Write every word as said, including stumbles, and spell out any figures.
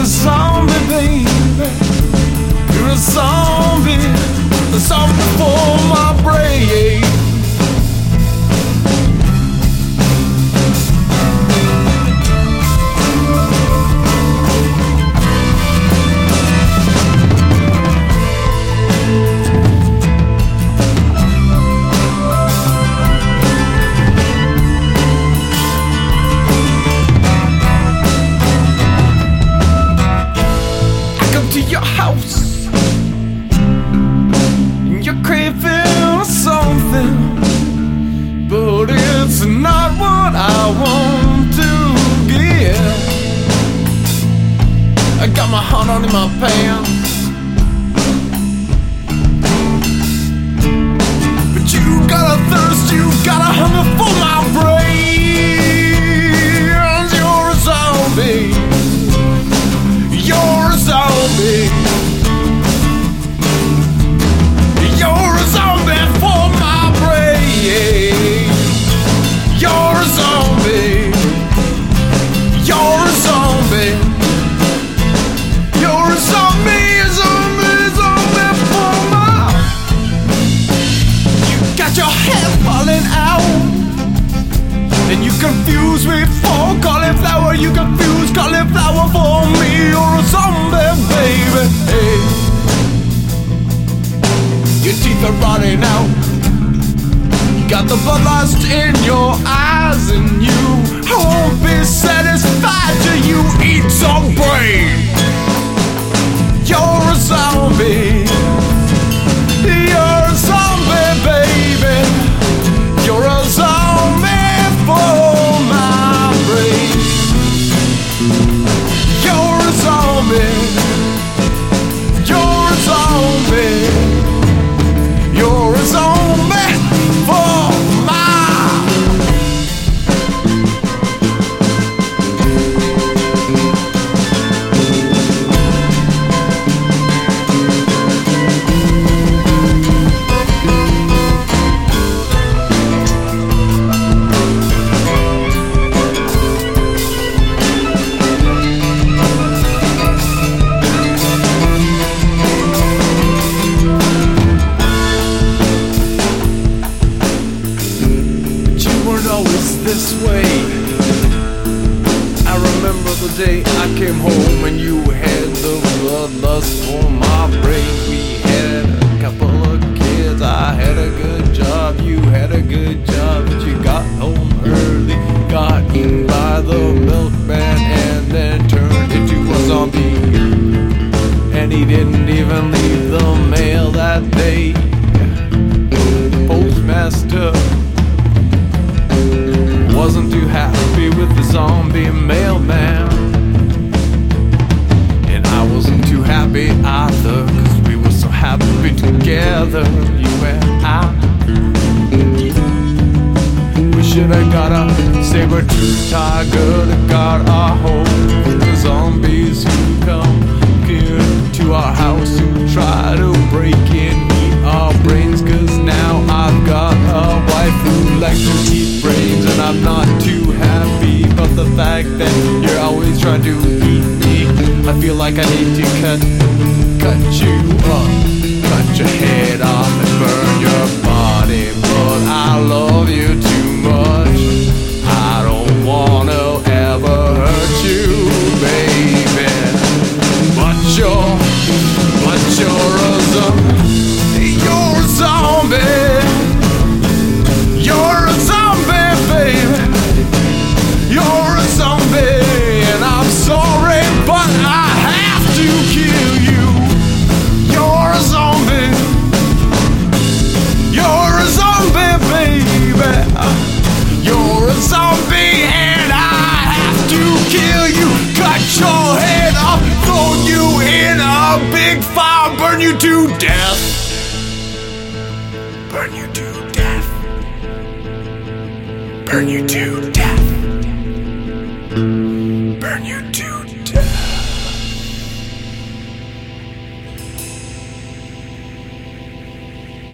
zombie, baby. You're a zombie, a zombie for my brain. To your house, and you're craving something, but it's not what I want to give. I got my heart on in my pants, but you got a thirst, you got a hunger for my brains. You're a zombie. You're a zombie. You're a zombie for my brain. You're a zombie. You're a zombie. You're a zombie, a zombie, zombie for my. You got your head falling out, and you confuse me for cauliflower. You confuse cauliflower for me. You're a zombie, baby. Hey. Your teeth are rotting out. You got the bloodlust in your eyes, and you won't be satisfied till you eat some brain. You're a zombie. You're a zombie, baby. You're a zombie for my brain. You're a zombie. You're a zombie. You're a zombie for my. This way. I remember the day I came home and you had the bloodlust for my brain. We had a couple of kids, I had a good job, you had a good job, but you got home early, got eaten by the milkman, and then turned into a zombie. And he didn't even leave the mail that day. Postmaster wasn't too happy with the zombie mailman, and I wasn't too happy either, cause we were so happy together, you and I. We should've got a saber-tooth tiger to guard our home from the zombies who come here to our house, who try to break and eat our brains. Cause now I've got a wife who likes to eat brains, and I'm not too happy about the fact that you're always trying to eat me. I feel like I need to cut, cut you up, cut your head off and burn your body. But I love you too much, I don't wanna ever hurt you, baby. But you're, but you're a zombie. You're a zombie. You're a zombie, baby. You're a zombie, and I'm sorry, but I have to kill you. You're a zombie. You're a zombie, baby. You're a zombie, and I have to kill you. Cut your head off, throw you in a big fire, burn you to death. Burn you to death. Burn you to death.